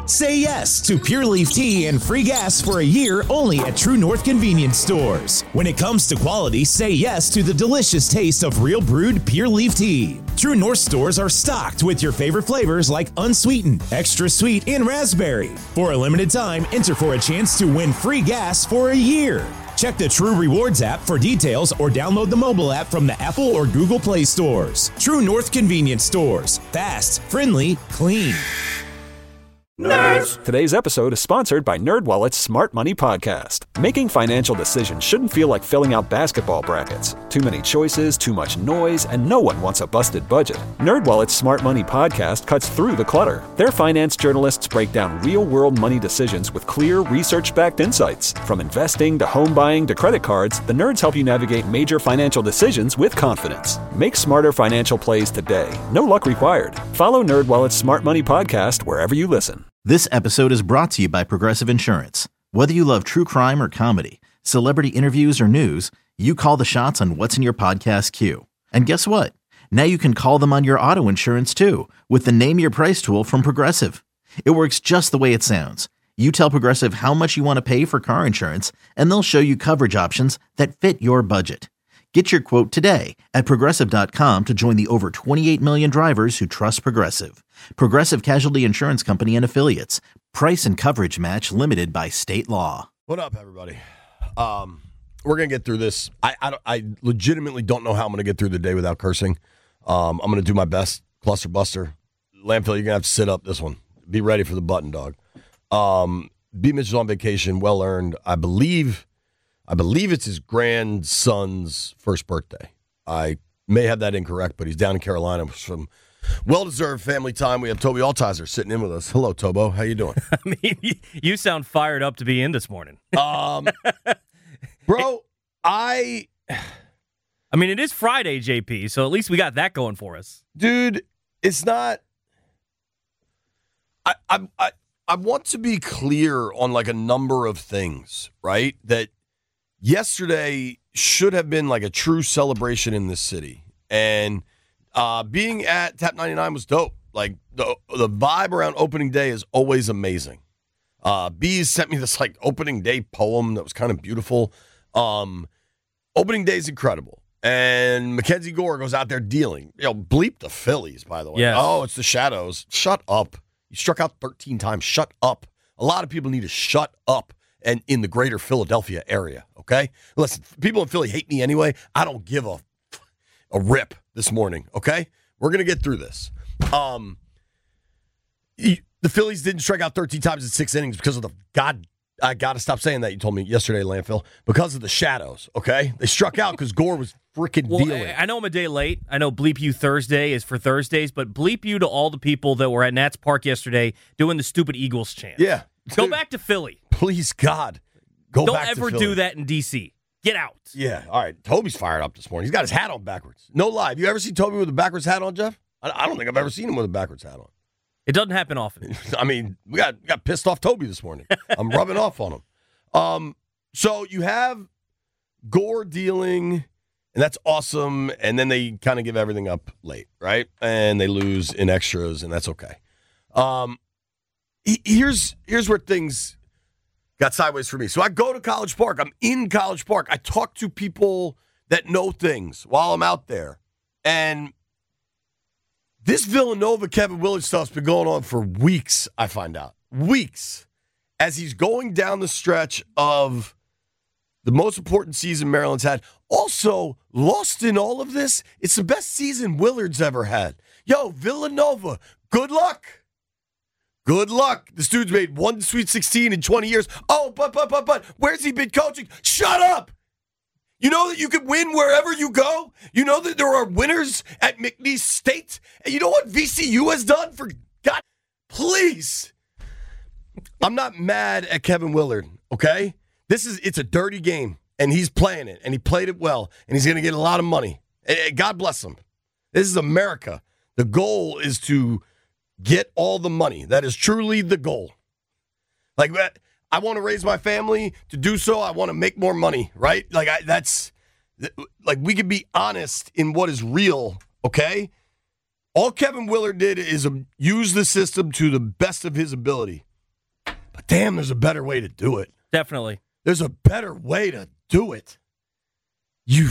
Say yes to Pure Leaf Tea and free gas for a year only at True North Convenience Stores. When it comes to quality, say yes to the delicious taste of real brewed Pure Leaf Tea. True North stores are stocked with your favorite flavors like unsweetened, extra sweet, and raspberry. For a limited time, enter for a chance to win free gas for a year. Check the True Rewards app for details or download the mobile app from the Apple or Google Play stores. True North Convenience Stores. Fast, friendly, clean. Nerds! Today's episode is sponsored by NerdWallet's Smart Money Podcast. Making financial decisions shouldn't feel like filling out basketball brackets. Too many choices, too much noise, and no one wants a busted budget. NerdWallet's Smart Money Podcast cuts through the clutter. Their finance journalists break down real-world money decisions with clear, research-backed insights. From investing to home buying to credit cards, the nerds help you navigate major financial decisions with confidence. Make smarter financial plays today. No luck required. Follow NerdWallet's Smart Money Podcast wherever you listen. This episode is brought to you by Progressive Insurance. Whether you love true crime or comedy, celebrity interviews or news, you call the shots on what's in your podcast queue. And guess what? Now you can call them on your auto insurance too with the Name Your Price tool from Progressive. It works just the way it sounds. You tell Progressive how much you want to pay for car insurance, and they'll show you coverage options that fit your budget. Get your quote today at Progressive.com to join the over 28 million drivers who trust Progressive. Progressive Casualty Insurance Company and Affiliates. Price and coverage match limited by state law. What up, everybody? We're going to get through this. I legitimately don't know how I'm going to get through the day without cursing. I'm going to do my best. Cluster Buster. Landfill, you're going to have to sit up this one. Be ready for the button, dog. B. Mitchell's on vacation. Well earned. I believe it's his grandson's first birthday. I may have that incorrect, but he's down in Carolina for some well-deserved family time. We have Toby Altizer sitting in with us. Hello, Tobo. How you doing? I mean, you sound fired up to be in this morning. Bro, I mean, it is Friday, JP, so at least we got that going for us. Dude, it's not... I want to be clear on, like, a number of things, right? That yesterday should have been, like, a true celebration in this city. And being at Tap 99 was dope. Like, the vibe around opening day is always amazing. Bees sent me this, like, opening day poem that was kind of beautiful. Opening day is incredible. And Mackenzie Gore goes out there dealing. Bleep the Phillies, by the way. Yes. Oh, it's the Shadows. Shut up. You struck out 13 times. Shut up. A lot of people need to shut up and in the greater Philadelphia area, okay? Listen, people in Philly hate me anyway. I don't give a rip this morning, okay? We're going to get through this. The Phillies didn't strike out 13 times in 6 innings because of I got to stop saying that. You told me yesterday, Landfill. Because of the Shadows, okay? They struck out because Gore was freaking dealing. I know I'm a day late. I know Bleep You Thursday is for Thursdays, but bleep you to all the people that were at Nats Park yesterday doing the stupid Eagles chant. Yeah. Go back to Philly. Please, God. Go back to Philly. Don't ever do that in D.C. Get out. Yeah, all right. Toby's fired up this morning. He's got his hat on backwards. No lie. Have you ever seen Toby with a backwards hat on, Jeff? I don't think I've ever seen him with a backwards hat on. It doesn't happen often. I mean, we got pissed off Toby this morning. I'm rubbing off on him. So you have Gore dealing, and that's awesome. And then they kind of give everything up late, right? And they lose in extras, and that's okay. Here's where things got sideways for me. So I go to College Park. I'm in College Park. I talk to people that know things while I'm out there. And this Villanova Kevin Willard stuff's been going on for weeks, I find out. Weeks. As he's going down the stretch of the most important season Maryland's had. Also, lost in all of this, it's the best season Willard's ever had. Yo, Villanova, good luck. Good luck. This dude's made one Sweet 16 in 20 years. Oh, but, where's he been coaching? Shut up. You know that you can win wherever you go? You know that there are winners at McNeese State? And you know what VCU has done? For God, please. I'm not mad at Kevin Willard, okay? It's a dirty game, and he's playing it, and he played it well, and he's going to get a lot of money. God bless him. This is America. The goal is to get all the money. That is truly the goal. Like, I want to raise my family. To do so, I want to make more money, right? Like, we can be honest in what is real, okay? All Kevin Willard did is use the system to the best of his ability. Damn, there's a better way to do it. Definitely. There's a better way to do it. You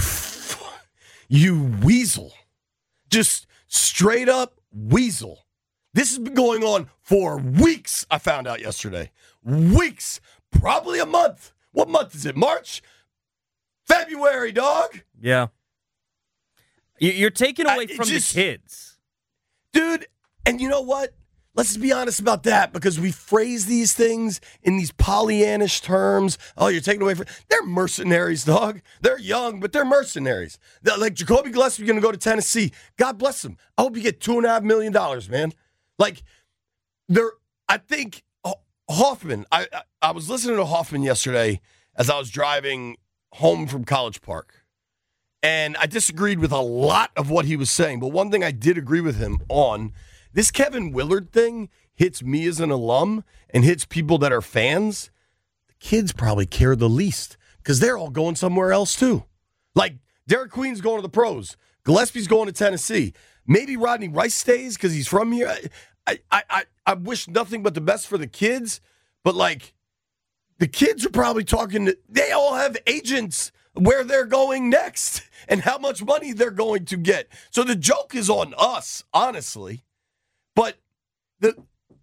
weasel. Just straight up weasel. This has been going on for weeks, I found out yesterday. Weeks. Probably a month. What month is it? March? February, dog. Yeah. You're taking away from the kids. Dude, and you know what? Let's be honest about that, because we phrase these things in these Pollyannish terms. Oh, you're taking away from... They're mercenaries, dog. They're young, but they're mercenaries. Like Jacoby Gillespie going to go to Tennessee. God bless him. I hope you get $2.5 million, man. Like, I think Hoffman, I was listening to Hoffman yesterday as I was driving home from College Park. And I disagreed with a lot of what he was saying. But one thing I did agree with him on... This Kevin Willard thing hits me as an alum and hits people that are fans. The kids probably care the least because they're all going somewhere else too. Like Derek Queen's going to the pros. Gillespie's going to Tennessee. Maybe Rodney Rice stays because he's from here. I wish nothing but the best for the kids. But like the kids are probably talking. They all have agents where they're going next and how much money they're going to get. So the joke is on us, honestly. But the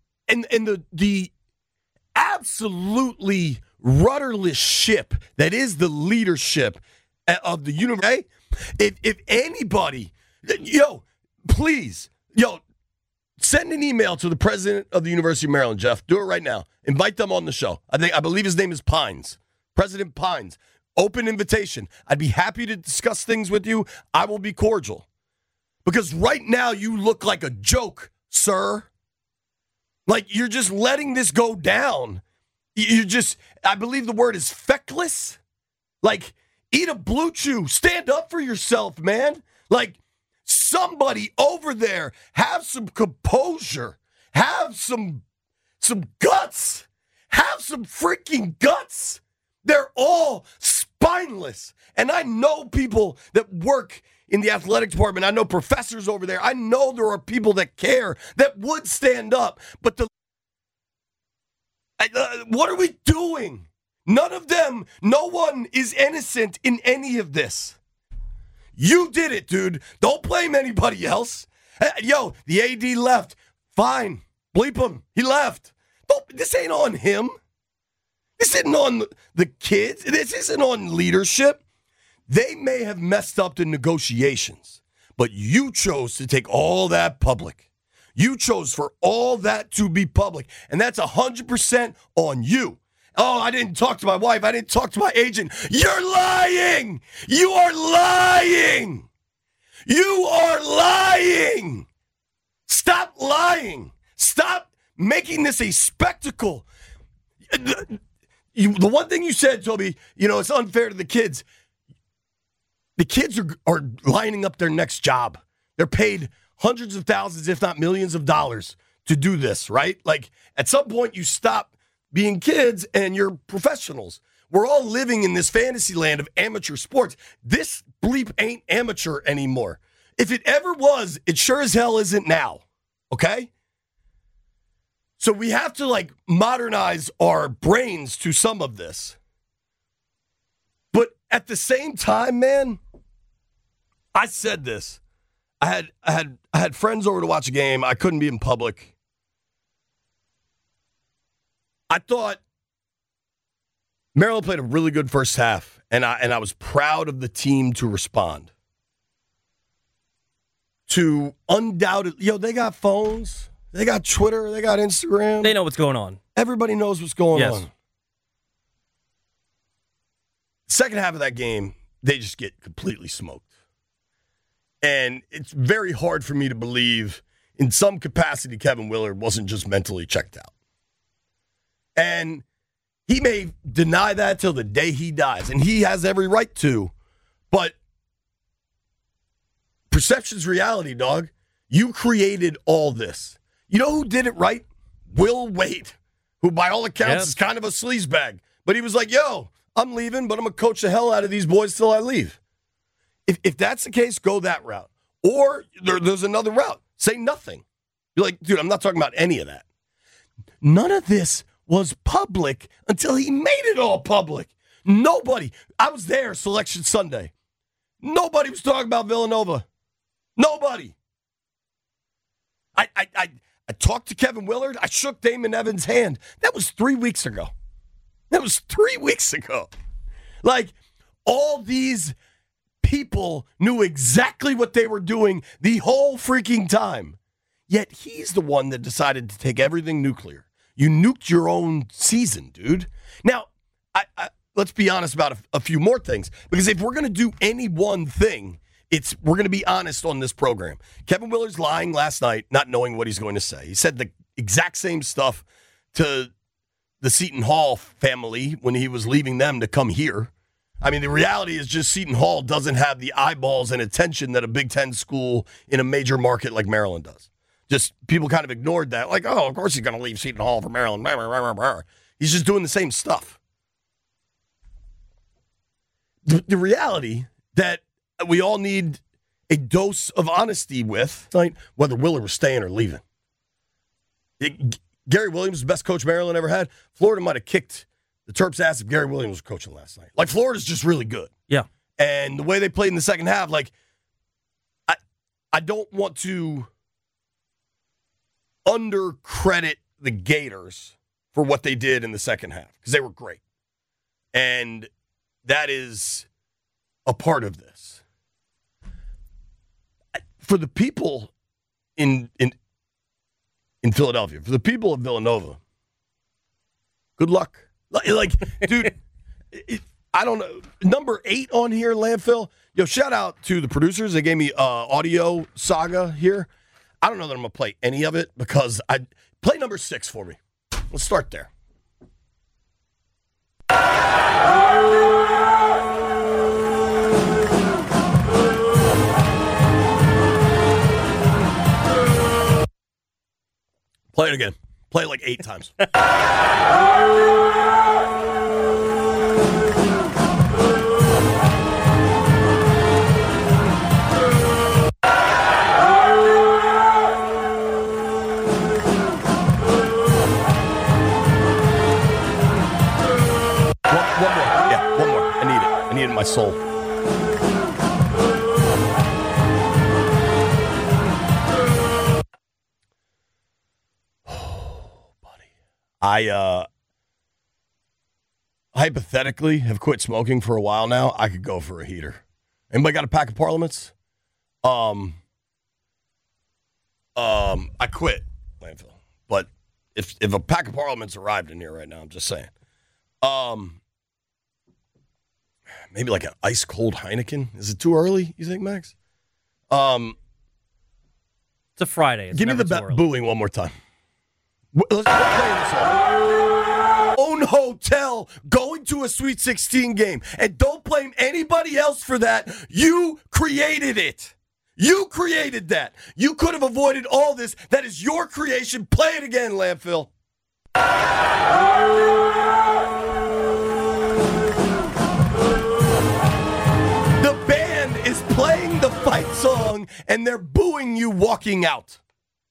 absolutely rudderless ship that is the leadership of the university, if anybody, please, send an email to the president of the University of Maryland, Jeff. Do it right now. Invite them on the show. I believe his name is Pines. President Pines. Open invitation. I'd be happy to discuss things with you. I will be cordial. Because right now you look like a joke, sir. Like, you're just letting this go down. I believe the word is feckless. Like, eat a blue chew. Stand up for yourself, man. Like, somebody over there, have some composure. Have some guts. Have some freaking guts. They're all spineless. And I know people that work in the athletic department. I know professors over there. I know there are people that care, that would stand up. But what are we doing? None of them, no one is innocent in any of this. You did it, dude. Don't blame anybody else. The AD left. Fine. Bleep him. He left. This ain't on him. This isn't on the kids. This isn't on leadership. They may have messed up the negotiations, but you chose to take all that public. You chose for all that to be public, and that's 100% on you. Oh, I didn't talk to my wife. I didn't talk to my agent. You're lying. You are lying. You are lying. Stop lying. Stop making this a spectacle. The one thing you said, Toby, it's unfair to the kids. The kids are lining up their next job. They're paid hundreds of thousands, if not millions of dollars to do this, right? Like, at some point, you stop being kids and you're professionals. We're all living in this fantasy land of amateur sports. This bleep ain't amateur anymore. If it ever was, it sure as hell isn't now, okay? So we have to, modernize our brains to some of this. But at the same time, man, I said this. I had friends over to watch a game. I couldn't be in public. I thought Maryland played a really good first half, and I was proud of the team to respond. To undoubtedly, they got phones, they got Twitter, they got Instagram. They know what's going on. Everybody knows what's going Yes. on. Second half of that game, they just get completely smoked. And it's very hard for me to believe in some capacity Kevin Willard wasn't just mentally checked out. And he may deny that till the day he dies, and he has every right to. But perception's reality, dog. You created all this. You know who did it right? Will Wade, who by all accounts is kind of a sleazebag. But he was like, I'm leaving, but I'm going to coach the hell out of these boys till I leave. If that's the case, go that route. Or there's another route. Say nothing. You're like, dude, I'm not talking about any of that. None of this was public until he made it all public. Nobody. I was there Selection Sunday. Nobody was talking about Villanova. Nobody. I talked to Kevin Willard. I shook Damon Evans' hand. That was 3 weeks ago. Like, all these people knew exactly what they were doing the whole freaking time. Yet he's the one that decided to take everything nuclear. You nuked your own season, dude. Now, let's be honest about a few more things. Because if we're going to do any one thing, we're going to be honest on this program. Kevin Willard's lying last night, not knowing what he's going to say. He said the exact same stuff to the Seton Hall family when he was leaving them to come here. I mean, the reality is just Seton Hall doesn't have the eyeballs and attention that a Big Ten school in a major market like Maryland does. Just people kind of ignored that. Like, oh, of course he's going to leave Seton Hall for Maryland. He's just doing the same stuff. The reality that we all need a dose of honesty with, like, whether Willard was staying or leaving. Gary Williams, the best coach Maryland ever had. Florida might have kicked the Terps' ass if Gary Williams was coaching last night. Like, Florida's just really good. Yeah. And the way they played in the second half, like, I don't want to undercredit the Gators for what they did in the second half, because they were great. And that is a part of this. For the people in Philadelphia, for the people of Villanova, good luck. Like, dude, I don't know. Number 8 on here, Landfill. Yo, shout out to the producers. They gave me audio saga here. I don't know that I'm going to play any of it because play number 6 for me. Let's start there. Play it again. Play it like 8 times. One more. Yeah, one more. I need it. I need it in my soul. I hypothetically have quit smoking for a while now. I could go for a heater. Anybody got a pack of Parliaments? I quit, Landfill. But if a pack of Parliaments arrived in here right now, I'm just saying. Maybe like an ice cold Heineken. Is it too early, you think, Max? It's a Friday. Give me the booing one more time. Let's play this song. Own hotel, going to a Sweet 16 game, and don't blame anybody else for that. You created it. You created that. You could have avoided all this. That is your creation. Play it again, Landfill. The band is playing the fight song, and they're booing you walking out.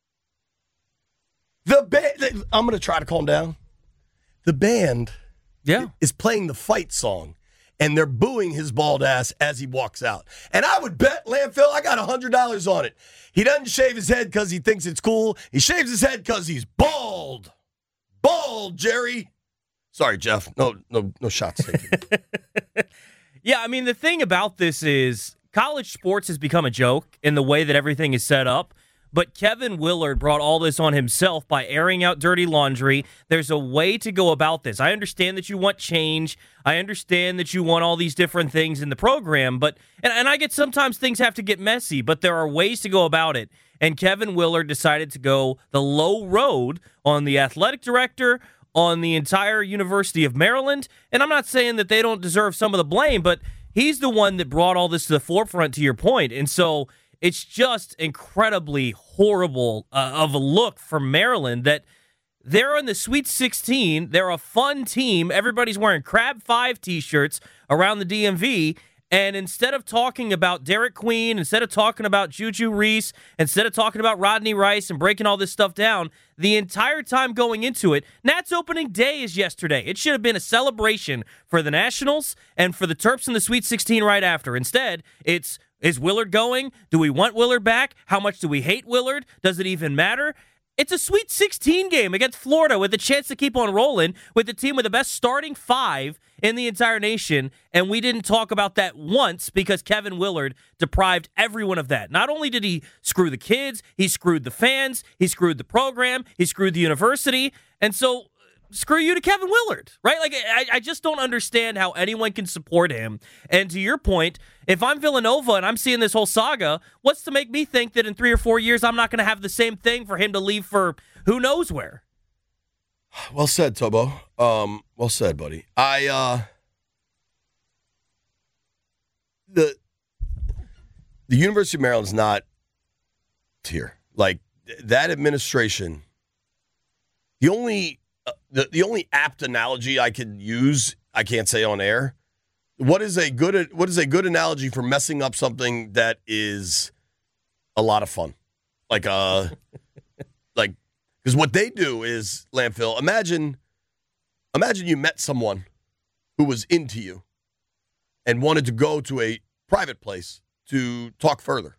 The band, I'm going to try to calm down. The band is playing the fight song, and they're booing his bald ass as he walks out. And I would bet, Landfill, I got $100 on it. He doesn't shave his head because he thinks it's cool. He shaves his head because he's bald. Bald, Jerry. Sorry, Jeff. No shots taken. Yeah, I mean, the thing about this is college sports has become a joke in the way that everything is set up. But Kevin Willard brought all this on himself by airing out dirty laundry. There's a way to go about this. I understand that you want change. I understand that you want all these different things in the program. But and I get sometimes things have to get messy, but there are ways to go about it. And Kevin Willard decided to go the low road on the athletic director, on the entire University of Maryland. And I'm not saying that they don't deserve some of the blame, but he's the one that brought all this to the forefront, to your point. And so it's just incredibly horrible of a look for Maryland that they're in the Sweet 16. They're a fun team. Everybody's wearing Crab 5 T-shirts around the DMV, And instead of talking about Derek Queen, instead of talking about Juju Reese, instead of talking about Rodney Rice and breaking all this stuff down, the entire time going into it, Nats opening day is yesterday. It should have been a celebration for the Nationals and for the Terps in the Sweet 16 right after. Instead, it's, is Willard going? Do we want Willard back? How much do we hate Willard? Does it even matter? It's a Sweet 16 game against Florida with a chance to keep on rolling with the team with the best starting five in the entire nation, and we didn't talk about that once because Kevin Willard deprived everyone of that. Not only did he screw the kids, he screwed the fans, he screwed the program, he screwed the university, and so screw you to Kevin Willard, right? Like, I just don't understand how anyone can support him. And to your point, if I'm Villanova and I'm seeing this whole saga, what's to make me think that in 3 or 4 years I'm not going to have the same thing for him to leave for who knows where? Well said, Tobo. Well said, buddy. The University of Maryland's not here. Like, that administration, the only apt analogy I could use, I can't say on air. What is a good analogy for messing up something that is a lot of fun? Because what they do is, Landfill, imagine you met someone who was into you and wanted to go to a private place to talk further.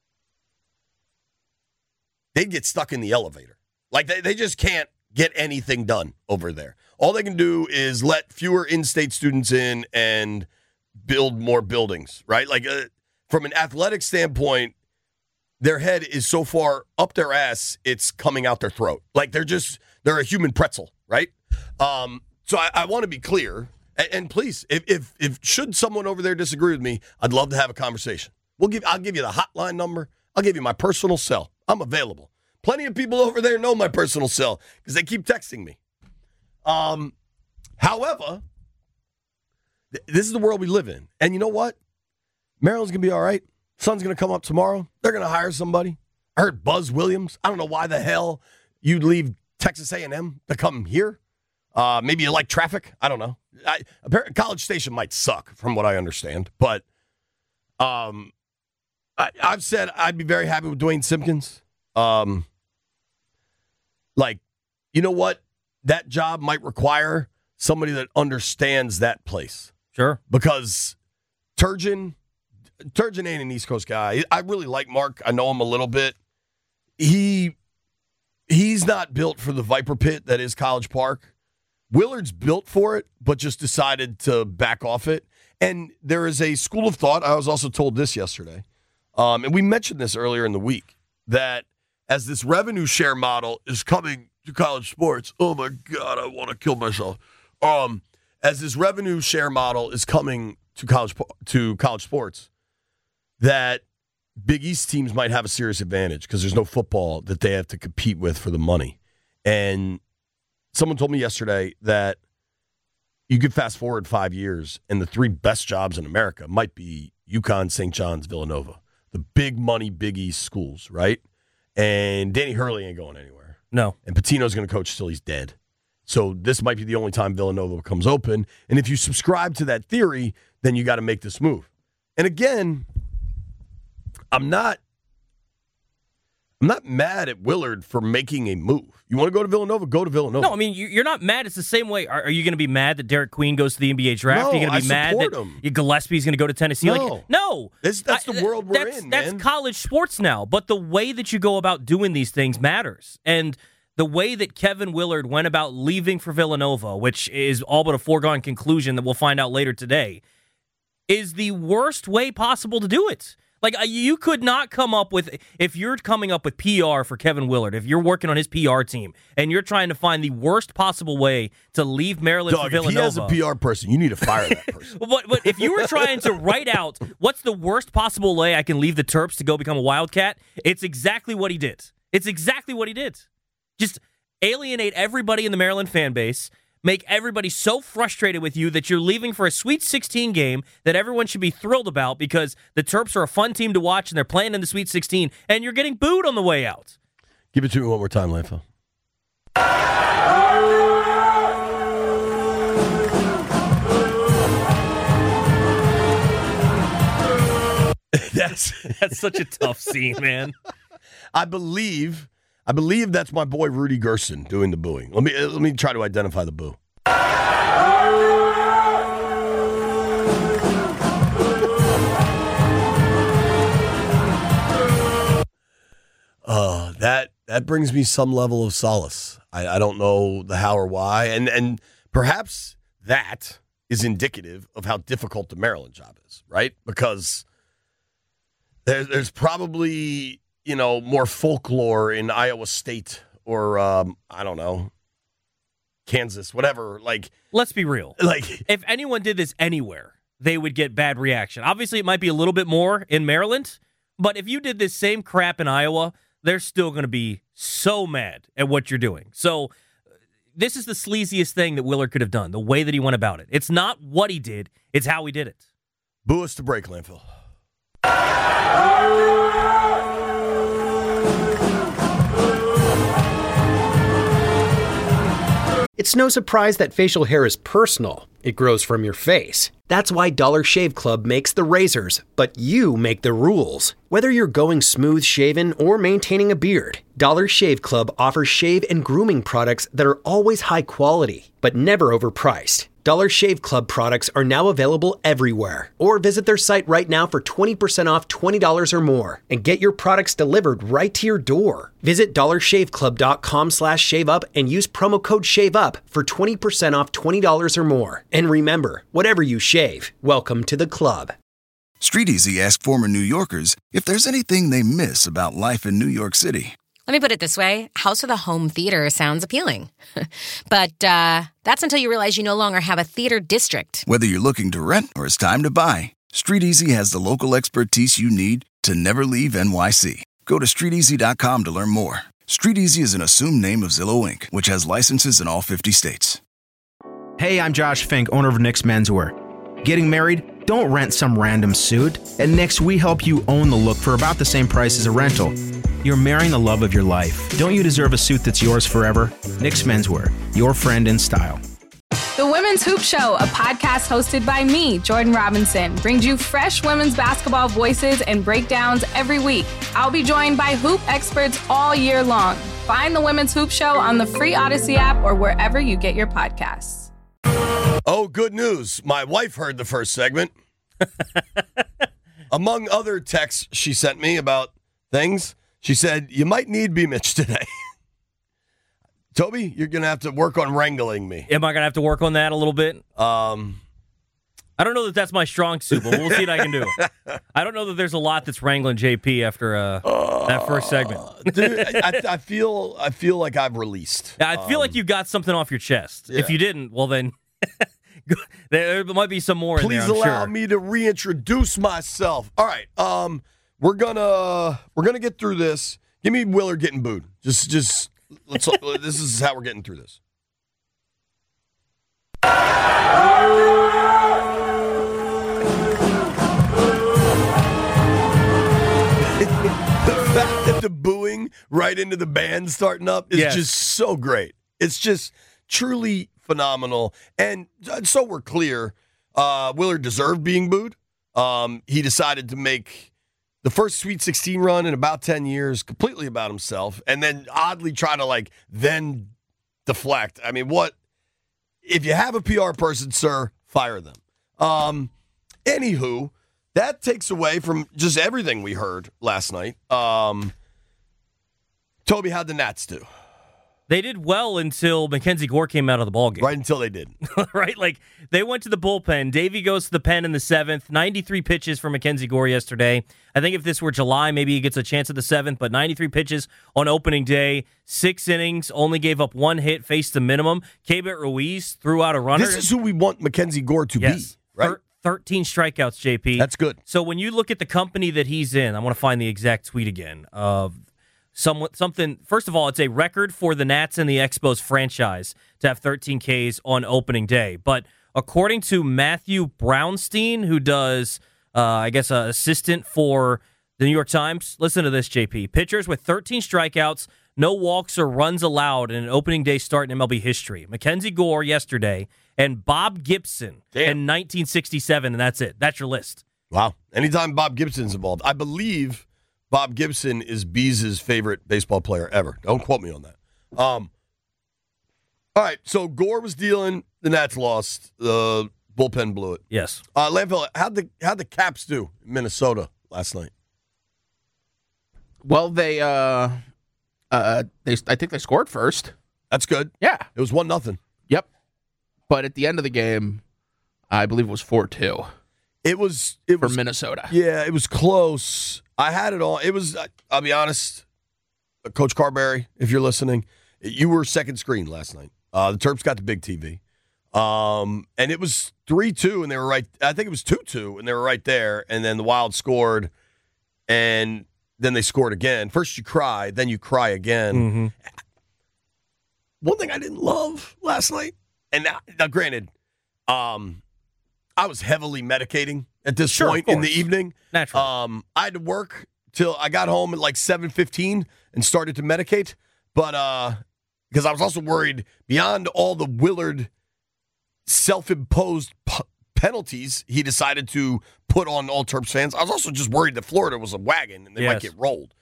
They'd get stuck in the elevator. Like, they just can't get anything done over there. All they can do is let fewer in-state students in and build more buildings, right? Like, from an athletic standpoint, their head is so far up their ass, it's coming out their throat. Like, they're a human pretzel, right? So I want to be clear, and please, if should someone over there disagree with me, I'd love to have a conversation. I'll give you the hotline number. I'll give you my personal cell. I'm available. Plenty of people over there know my personal cell because they keep texting me. However, this is the world we live in. And you know what? Maryland's going to be all right. Sun's going to come up tomorrow. They're going to hire somebody. I heard Buzz Williams. I don't know why the hell you'd leave Texas A&M to come here. Maybe you like traffic. I don't know. College Station might suck from what I understand. But I've said I'd be very happy with Dwayne Simpkins. You know what? That job might require somebody that understands that place. Sure. Because Turgeon ain't an East Coast guy. I really like Mark. I know him a little bit. He's not built for the Viper Pit that is College Park. Willard's built for it, but just decided to back off it. And there is a school of thought. I was also told this yesterday, and we mentioned this earlier in the week, that as this revenue share model is coming to college sports, oh my God, I want to kill myself. As this revenue share model is coming to college sports, that Big East teams might have a serious advantage because there's no football that they have to compete with for the money. And someone told me yesterday that you could fast forward 5 years and the three best jobs in America might be UConn, St. John's, Villanova, the big money Big East schools, right? And Danny Hurley ain't going anywhere. No. And Pitino's going to coach till he's dead. So this might be the only time Villanova comes open. And if you subscribe to that theory, then you got to make this move. And again, I'm not mad at Willard for making a move. You want to go to Villanova? Go to Villanova. No, I mean, you're not mad. It's the same way. Are you going to be mad that Derek Queen goes to the NBA draft? No, Are you going to be mad that Gillespie's going to go to Tennessee? No. That's the world we're in, man. That's college sports now. But the way that you go about doing these things matters. And the way that Kevin Willard went about leaving for Villanova, which is all but a foregone conclusion that we'll find out later today, is the worst way possible to do it. Like, you could not come up with, if you're coming up with PR for Kevin Willard, if you're working on his PR team, and you're trying to find the worst possible way to leave Maryland for Villanova. If he has a PR person, you need to fire that person. But if you were trying to write out what's the worst possible way I can leave the Terps to go become a Wildcat, it's exactly what he did. It's exactly what he did. Just alienate everybody in the Maryland fan base, make everybody so frustrated with you that you're leaving for a Sweet 16 game that everyone should be thrilled about because the Terps are a fun team to watch and they're playing in the Sweet 16, and you're getting booed on the way out. Give it to me one more time, Landfill. That's such a tough scene, man. I believe that's my boy Rudy Gerson doing the booing. Let me try to identify the boo. That brings me some level of solace. I don't know the how or why, and perhaps that is indicative of how difficult the Maryland job is, right? Because there's probably, more folklore in Iowa State or, I don't know, Kansas, whatever. Like, let's be real. Like, if anyone did this anywhere, they would get bad reaction. Obviously, it might be a little bit more in Maryland, but if you did this same crap in Iowa, they're still going to be so mad at what you're doing. So this is the sleaziest thing that Willard could have done, the way that he went about it. It's not what he did, it's how he did it. Boo us to break, Landfill. It's no surprise that facial hair is personal. It grows from your face. That's why Dollar Shave Club makes the razors, but you make the rules. Whether you're going smooth shaven or maintaining a beard, Dollar Shave Club offers shave and grooming products that are always high quality, but never overpriced. Dollar Shave Club products are now available everywhere. Or visit their site right now for 20% off $20 or more and get your products delivered right to your door. Visit dollarshaveclub.com/shaveup and use promo code SHAVEUP for 20% off $20 or more. And remember, whatever you shave, welcome to the club. StreetEasy asked former New Yorkers if there's anything they miss about life in New York City. Let me put it this way. House with a home theater sounds appealing. But that's until you realize you no longer have a theater district. Whether you're looking to rent or it's time to buy, StreetEasy has the local expertise you need to never leave NYC. Go to StreetEasy.com to learn more. StreetEasy is an assumed name of Zillow Inc., which has licenses in all 50 states. Hey, I'm Josh Fink, owner of Nick's Menswear. Getting married? Don't rent some random suit. At Nick's, we help you own the look for about the same price as a rental. You're marrying the love of your life. Don't you deserve a suit that's yours forever? Nick's Menswear, your friend in style. The Women's Hoop Show, a podcast hosted by me, Jordan Robinson, brings you fresh women's basketball voices and breakdowns every week. I'll be joined by hoop experts all year long. Find the Women's Hoop Show on the free Odyssey app or wherever you get your podcasts. Oh, good news. My wife heard the first segment. Among other texts she sent me about things, she said, you might need B-Mitch today. Toby, you're going to have to work on wrangling me. Am I going to have to work on that a little bit? I don't know that that's my strong suit, but we'll see what I can do. I don't know that there's a lot that's wrangling JP after that first segment. Dude, I feel like I've released. I feel like you got something off your chest. Yeah. If you didn't, well then... There might be some more in there, I'm sure. Please allow me to reintroduce myself. All right, we're gonna get through this. Give me Willard getting booed. Just let's. This is how we're getting through this. The fact that the booing right into the band starting up is just so great. It's just truly phenomenal. And so we're clear, Willard deserved being booed. He decided to make the first Sweet 16 run in about 10 years completely about himself and then oddly try to then deflect. I mean, what? If you have a PR person, sir, fire them. Anywho, that takes away from just everything we heard last night. Toby, how'd the Nats do? They did well until Mackenzie Gore came out of the ballgame. Right until they did. Right? They went to the bullpen. Davey goes to the pen in the seventh. 93 pitches for Mackenzie Gore yesterday. I think if this were July, maybe he gets a chance at the seventh, but 93 pitches on opening day. 6 innings, only gave up 1 hit, faced the minimum. Keibert Ruiz threw out a runner. This is who we want Mackenzie Gore to be, right? 13 strikeouts, JP. That's good. So when you look at the company that he's in, I want to find the exact tweet again of something. First of all, it's a record for the Nats and the Expos franchise to have 13 Ks on opening day. But according to Matthew Brownstein, who does, assistant for the New York Times, listen to this, JP. Pitchers with 13 strikeouts, no walks or runs allowed in an opening day start in MLB history. Mackenzie Gore yesterday and Bob Gibson in 1967, and that's it. That's your list. Wow. Anytime Bob Gibson's involved. I believe Bob Gibson is Bees' favorite baseball player ever. Don't quote me on that. All right, so Gore was dealing. The Nats lost. The bullpen blew it. Yes. Landfill, how'd the Caps do in Minnesota last night? Well, I think they scored first. That's good. Yeah. It was 1-0. Yep. But at the end of the game, I believe it was 4-2. It was for Minnesota. Yeah, it was close. I had it all. It was, I'll be honest, Coach Carberry, if you're listening, you were second screen last night. The Terps got the big TV. And it was 3-2, and they were right. I think it was 2-2, and they were right there. And then the Wild scored, and then they scored again. First you cry, then you cry again. Mm-hmm. One thing I didn't love last night, and now granted, I was heavily medicating at this point in the evening. Naturally. I had to work till I got home at like 7:15 and started to medicate. But because I was also worried beyond all the Willard self-imposed penalties he decided to put on all Terps fans, I was also just worried that Florida was a wagon and they might get rolled.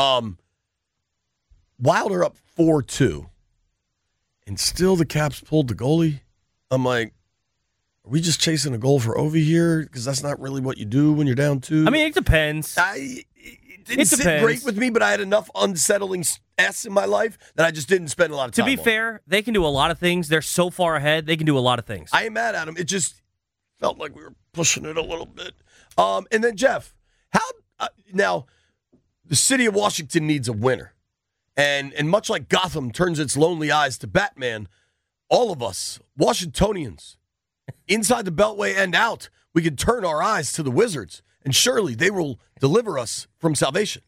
Wilder up 4-2. And still the Caps pulled the goalie. I'm like, are we just chasing a goal for Ovi here? Because that's not really what you do when you're down 2. I mean, it depends. It didn't sit great with me, but I had enough unsettling S in my life that I just didn't spend a lot of time on. To be fair, they can do a lot of things. They're so far ahead, they can do a lot of things. I ain't mad at them. It just felt like we were pushing it a little bit. And then, Jeff, now, the city of Washington needs a winner. And much like Gotham turns its lonely eyes to Batman, all of us, Washingtonians, inside the Beltway and out, we can turn our eyes to the Wizards, and surely they will deliver us from salvation.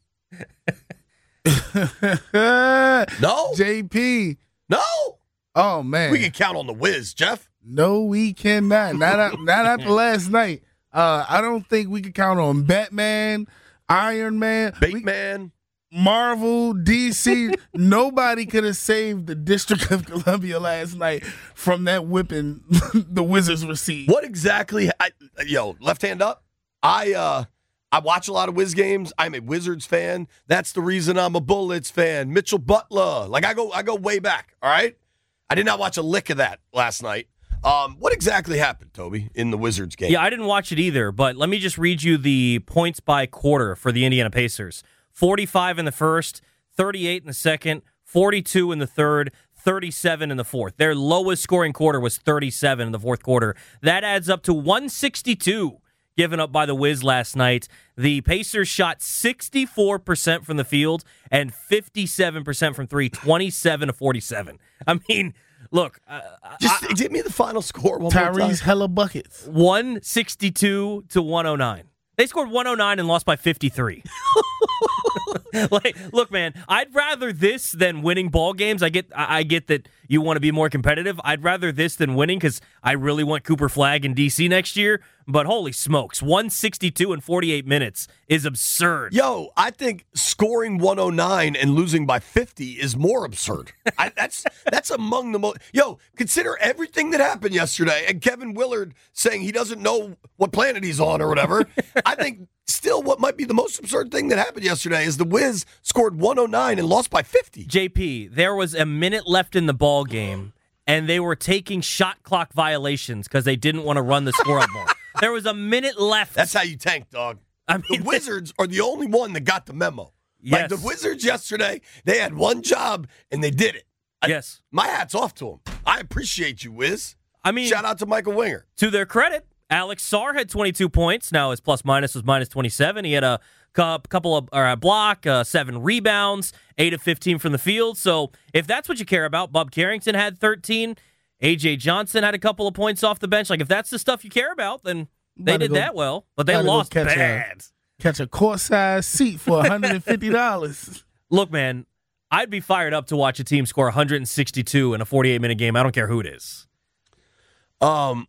No? JP. No? Oh, man. We can count on the Wiz, Jeff. No, we cannot. Not after last night. I don't think we can count on Batman, Iron Man, Bateman, Marvel, DC. Nobody could have saved the District of Columbia last night from that whipping the Wizards received. What exactly? Left hand up. I watch a lot of Wiz games. I'm a Wizards fan. That's the reason I'm a Bullets fan. Mitchell Butler. Like I go way back. All right. I did not watch a lick of that last night. What exactly happened, Toby, in the Wizards game? Yeah, I didn't watch it either, but let me just read you the points by quarter for the Indiana Pacers. 45 in the first, 38 in the second, 42 in the third, 37 in the fourth. Their lowest scoring quarter was 37 in the fourth quarter. That adds up to 162 given up by the Wiz last night. The Pacers shot 64% from the field and 57% from three, 27-47. I mean, look. Just give me the final score one more time. Tyrese hella buckets. 162-109. They scored 109 and lost by 53. Look, man, I'd rather this than winning ball games. I get that you want to be more competitive. I'd rather this than winning because I really want Cooper Flagg in DC next year. But holy smokes, 162 in 48 minutes is absurd. Yo, I think scoring 109 and losing by 50 is more absurd. That's among the most. Yo, consider everything that happened yesterday and Kevin Willard saying he doesn't know what planet he's on or whatever. I think still what might be the most absurd thing that happened yesterday is the Wiz scored 109 and lost by 50. JP, there was a minute left in the ball game, and they were taking shot clock violations because they didn't want to run the score up more. There was a minute left. That's how you tank, dog. I mean, the Wizards are the only one that got the memo. Yes. Like the Wizards yesterday, they had one job, and they did it. Yes. My hat's off to them. I appreciate you, Wiz. I mean, shout out to Michael Winger. To their credit, Alex Sarr had 22 points. Now his plus-minus was minus 27. He had a couple of a block, 7 rebounds, 8 of 15 from the field. So if that's what you care about, Bub Carrington had 13. A.J. Johnson had a couple of points off the bench. Like, if that's the stuff you care about, then they did that well. But they lost bad. Catch a court-size seat for $150. Look, man, I'd be fired up to watch a team score 162 in a 48-minute game. I don't care who it is. What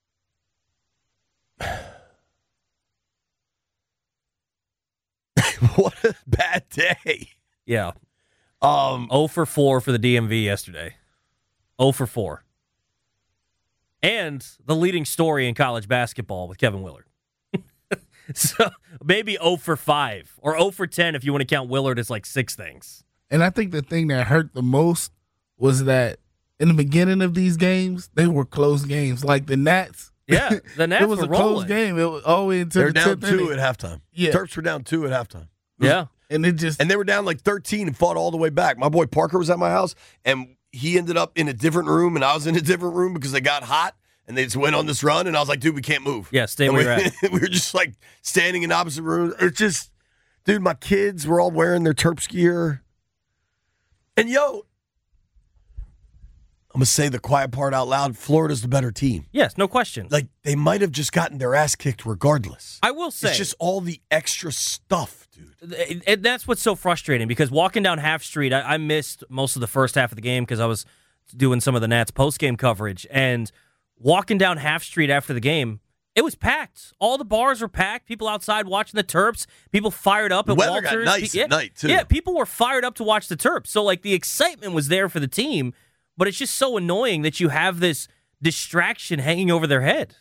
a bad day. Yeah. 0 for 4 for the DMV yesterday. 0 for 4. And the leading story in college basketball with Kevin Willard. So maybe 0 for 5 or 0 for 10 if you want to count Willard as like 6 things. And I think the thing that hurt the most was that in the beginning of these games, they were close games. Like the Nats. Yeah, the Nats it was were a rolling. close game. It was all the way until They're the down 10th 2 inning. at halftime. Yeah. Terps were down 2 at halftime. Yeah. And they were down like 13 and fought all the way back. My boy Parker was at my house, and he ended up in a different room, and I was in a different room because they got hot, and they just went on this run, and I was like, dude, we can't move. Yeah, stay where you're at. We were just like standing in opposite rooms. It's just, dude, my kids were all wearing their Terps gear. And, yo, I'm going to say the quiet part out loud. Florida's the better team. Yes, no question. Like, they might have just gotten their ass kicked regardless. I will say. It's just all the extra stuff, dude. And that's what's so frustrating because walking down Half Street, I missed most of the first half of the game because I was doing some of the Nats post-game coverage. And walking down Half Street after the game, it was packed. All the bars were packed. People outside watching the Terps. People fired up at Weather Walters. got nice at night, too. Yeah, people were fired up to watch the Terps. So, like, the excitement was there for the team. But it's just so annoying that you have this distraction hanging over their head.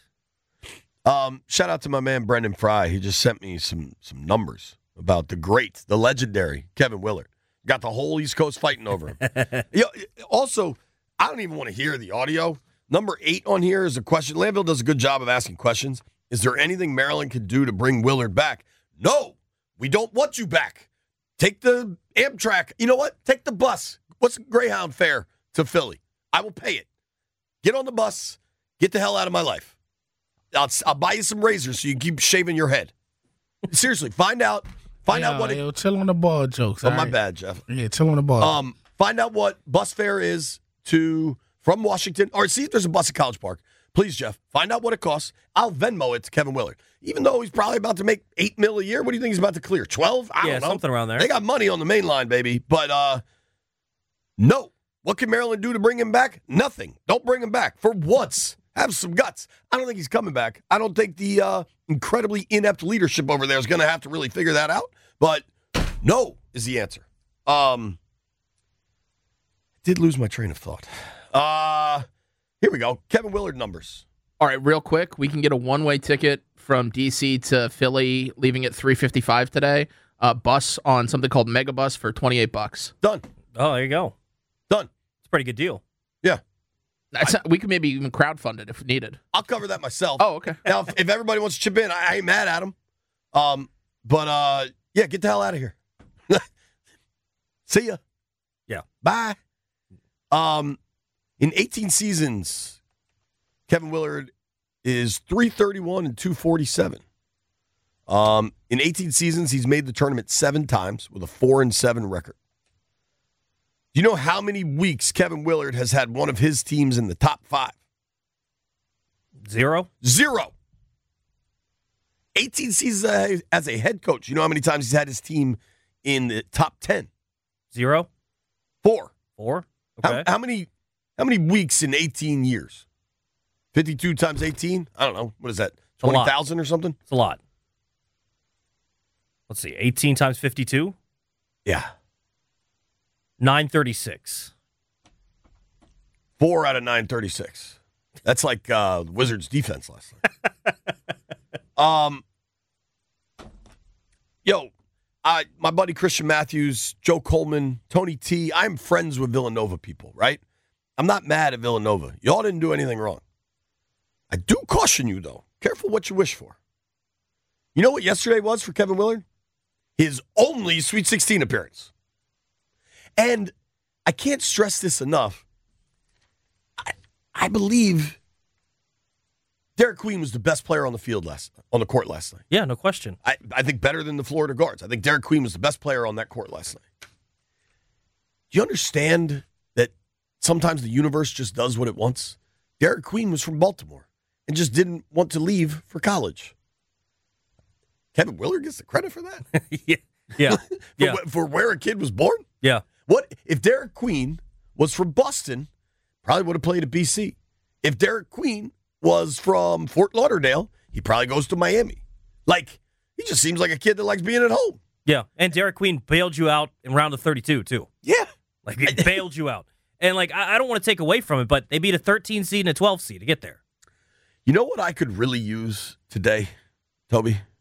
Shout out to my man Brendan Fry. He just sent me some numbers about the legendary Kevin Willard. Got the whole East Coast fighting over him. Also, I don't even want to hear the audio. Number 8 on here is a question. Landville does a good job of asking questions. Is there anything Maryland could do to bring Willard back? No, we don't want you back. Take the Amtrak. You know what? Take the bus. What's the Greyhound fare to Philly? I will pay it. Get on the bus. Get the hell out of my life. I'll buy you some razors so you can keep shaving your head. Seriously, find out what it. Chill on the ball jokes. Oh, my bad, Jeff. Yeah, chill on the ball. Find out what bus fare is from Washington, or see if there's a bus at College Park. Please, Jeff, find out what it costs. I'll Venmo it to Kevin Willard. Even though he's probably about to make $8 million a year, what do you think he's about to clear? 12? I don't know. Something around there. They got money on the main line, baby. But no. What can Maryland do to bring him back? Nothing. Don't bring him back. For once, have some guts. I don't think he's coming back. I don't think the incredibly inept leadership over there is going to have to really figure that out. But no is the answer. Did lose my train of thought. Here we go. Kevin Willard numbers. All right, real quick. We can get a one-way ticket from D.C. to Philly, leaving at 3:55 today. Bus on something called Megabus for $28. Done. Oh, there you go. Done. It's a pretty good deal. Yeah. We could maybe even crowdfund it if needed. I'll cover that myself. Oh, okay. Now, if everybody wants to chip in, I ain't mad at them. But yeah, get the hell out of here. See ya. Yeah. Bye. In 18 seasons, Kevin Willard is 331 and 247. In 18 seasons, he's made the tournament 7 times with a 4-7 record. Do you know how many weeks Kevin Willard has had one of his teams in the top 5? 0. 18 seasons as a head coach. You know how many times he's had his team in the top 10? 0. 4. Okay. How many weeks in 18 years? 52 times 18? I don't know. What is that? 20,000 or something? It's a lot. Let's see. 18 times 52? Yeah. 936. 4 out of 936. That's like Wizards defense last night. My buddy Christian Matthews, Joe Coleman, Tony T. I'm friends with Villanova people, right? I'm not mad at Villanova. Y'all didn't do anything wrong. I do caution you, though. Careful what you wish for. You know what yesterday was for Kevin Willard? His only Sweet 16 appearance. And I can't stress this enough. I believe Derek Queen was the best player on the court last night. Yeah, no question. I think better than the Florida guards. I think Derek Queen was the best player on that court last night. Do you understand that sometimes the universe just does what it wants? Derek Queen was from Baltimore and just didn't want to leave for college. Kevin Willard gets the credit for that? Yeah. For where a kid was born? Yeah. What if Derek Queen was from Boston? Probably would have played at BC. If Derek Queen was from Fort Lauderdale, he probably goes to Miami. Like, he just seems like a kid that likes being at home. Yeah, and Derek Queen bailed you out in round of 32, too. Yeah. Like, he bailed you out. And, like, I don't want to take away from it, but they beat a 13 seed and a 12 seed to get there. You know what I could really use today, Toby?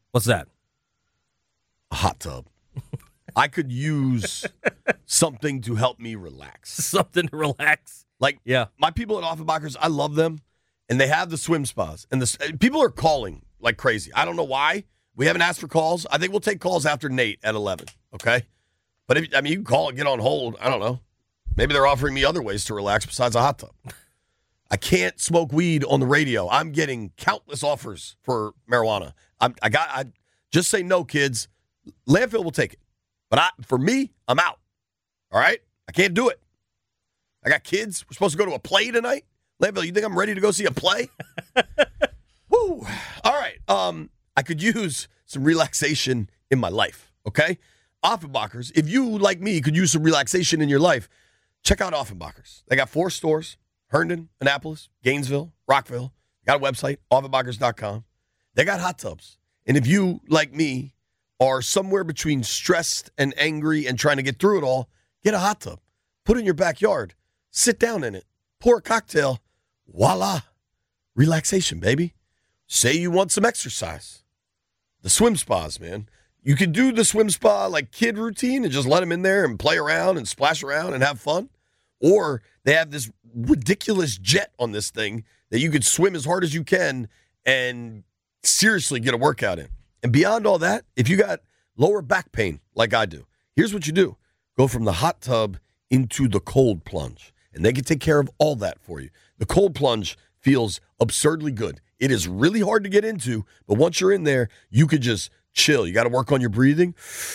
What's that? A hot tub. I could use something to help me relax. Something to relax. Like, yeah, my people at Offenbachers, I love them, and they have the swim spas. And people are calling like crazy. I don't know why. We haven't asked for calls. I think we'll take calls after Nate at 11, okay? But, you can call and get on hold. I don't know. Maybe they're offering me other ways to relax besides a hot tub. I can't smoke weed on the radio. I'm getting countless offers for marijuana. I just say no, kids. Landfill will take it. But for me, I'm out. All right? I can't do it. I got kids. We're supposed to go to a play tonight. Landfill, you think I'm ready to go see a play? Woo. All right. I could use some relaxation in my life, okay? Offenbachers, if you, like me, could use some relaxation in your life, check out Offenbachers. They got 4 stores, Herndon, Annapolis, Gainesville, Rockville. They got a website, offenbachers.com. They got hot tubs. And if you, like me, are somewhere between stressed and angry and trying to get through it all, get a hot tub. Put it in your backyard. Sit down in it. Pour a cocktail. Voila. Relaxation, baby. Say you want some exercise. The swim spas, man. You can do the swim spa like kid routine and just let them in there and play around and splash around and have fun. Or they have this ridiculous jet on this thing that you could swim as hard as you can and seriously get a workout in. And beyond all that, if you got lower back pain like I do, here's what you do. Go from the hot tub into the cold plunge. And they can take care of all that for you. The cold plunge feels absurdly good. It is really hard to get into, but once you're in there, you could just chill. You got to work on your breathing.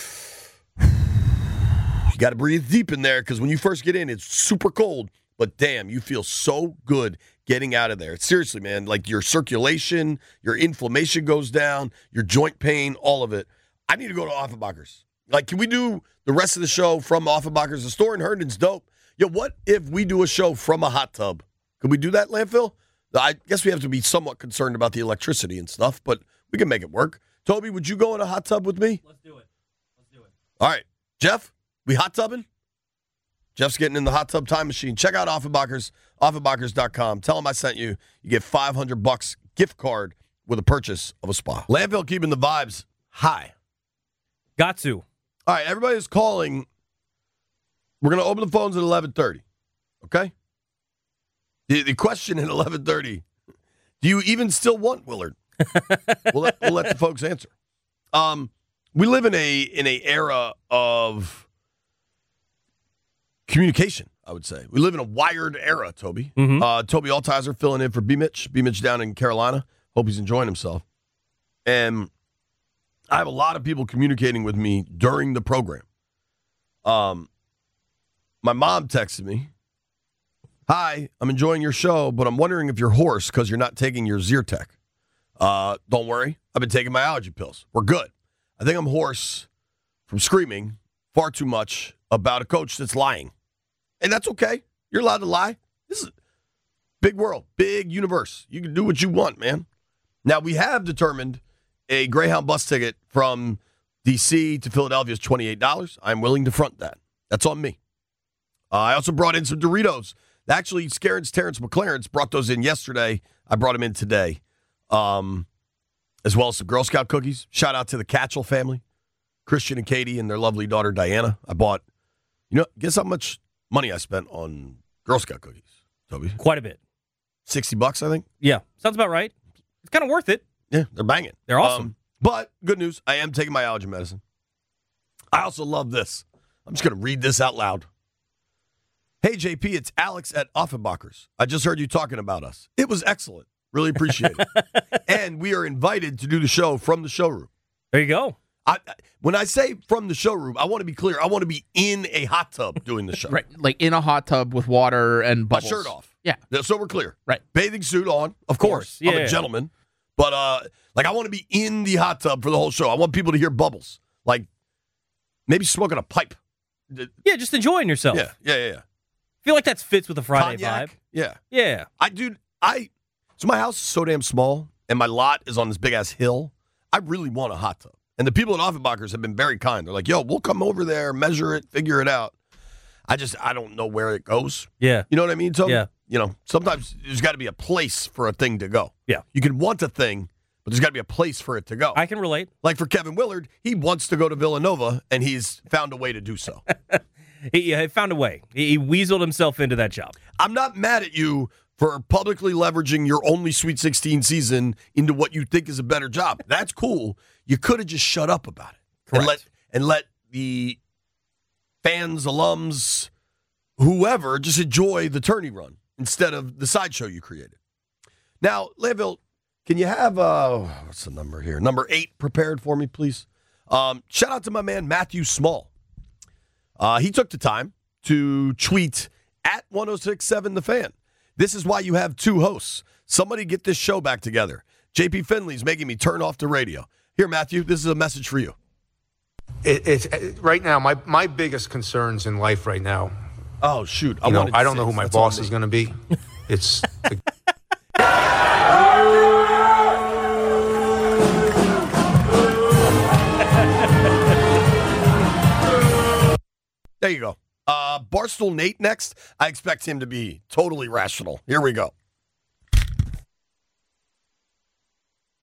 You got to breathe deep in there because when you first get in, it's super cold. But damn, you feel so good getting out of there. Seriously, man, like your circulation, your inflammation goes down, your joint pain, all of it. I need to go to Offenbachers. Like, can we do the rest of the show from Offenbachers? The store in Herndon's dope. Yo, what if we do a show from a hot tub? Could we do that, Landfill? I guess we have to be somewhat concerned about the electricity and stuff, but we can make it work. Toby, would you go in a hot tub with me? Let's do it. All right. Jeff, we hot tubbing? Jeff's getting in the hot tub time machine. Check out Offenbachers, offenbachers.com. Tell them I sent you. You get $500 gift card with a purchase of a spa. Landfill keeping the vibes high. Got to. All right, everybody's calling. We're going to open the phones at 11:30, okay? The question at 11:30, do you even still want Willard? we'll let the folks answer. We live in a era of communication, I would say. We live in a wired era, Toby. Mm-hmm. Toby Altizer filling in for B-Mitch. B-Mitch down in Carolina. Hope he's enjoying himself. And I have a lot of people communicating with me during the program. My mom texted me, "Hi, I'm enjoying your show, but I'm wondering if you're hoarse because you're not taking your Zyrtec." Don't worry. I've been taking my allergy pills. We're good. I think I'm hoarse from screaming far too much about a coach that's lying. And that's okay. You're allowed to lie. This is a big world, big universe. You can do what you want, man. Now, we have determined a Greyhound bus ticket from D.C. to Philadelphia is $28. I'm willing to front that. That's on me. I also brought in some Doritos. Actually, Terrence McLaren's brought those in yesterday. I brought them in today. As well as some Girl Scout cookies. Shout out to the Catchell family, Christian and Katie and their lovely daughter Diana. I bought, guess how much money I spent on Girl Scout cookies, Toby? Quite a bit. $60, I think. Yeah, sounds about right. It's kind of worth it. Yeah, they're banging. They're awesome. But good news, I am taking my allergy medicine. I also love this. I'm just going to read this out loud. "Hey, JP, it's Alex at Offenbachers. I just heard you talking about us. It was excellent. Really appreciate it. And we are invited to do the show from the showroom." There you go. When I say from the showroom, I want to be clear. I want to be in a hot tub doing the show. Right, like in a hot tub with water and bubbles. My shirt off. Yeah. So we're clear. Right. Bathing suit on, of course. Yeah. I'm a gentleman. But, I want to be in the hot tub for the whole show. I want people to hear bubbles. Like, maybe smoking a pipe. Yeah, just enjoying yourself. Yeah. I feel like that fits with the Friday Cognac. vibe. Yeah. Yeah. So my house is so damn small, and my lot is on this big-ass hill. I really want a hot tub. And the people at Offenbachers have been very kind. They're like, "Yo, we'll come over there, measure it, figure it out." I don't know where it goes. Yeah. You know what I mean, Toby? Yeah. Sometimes there's got to be a place for a thing to go. Yeah. You can want a thing, but there's got to be a place for it to go. I can relate. Like for Kevin Willard, he wants to go to Villanova, and he's found a way to do so. He found a way. He weaseled himself into that job. I'm not mad at you for publicly leveraging your only Sweet 16 season into what you think is a better job. That's cool. You could have just shut up about it. Correct. And let the fans, alums, whoever, just enjoy the tourney run instead of the sideshow you created. Now, Landville, can you have, what's the number here? Number 8 prepared for me, please. Shout out to my man, Matthew Small. He took the time to tweet at 1067 The Fan. This is why you have 2 hosts. Somebody get this show back together. JP Finley's making me turn off the radio. Here, Matthew, this is a message for you. It's right now, my biggest concerns in life right now. Oh, shoot. I don't know who my boss is going to be. It's... There you go. Barstool Nate next. I expect him to be totally rational. Here we go.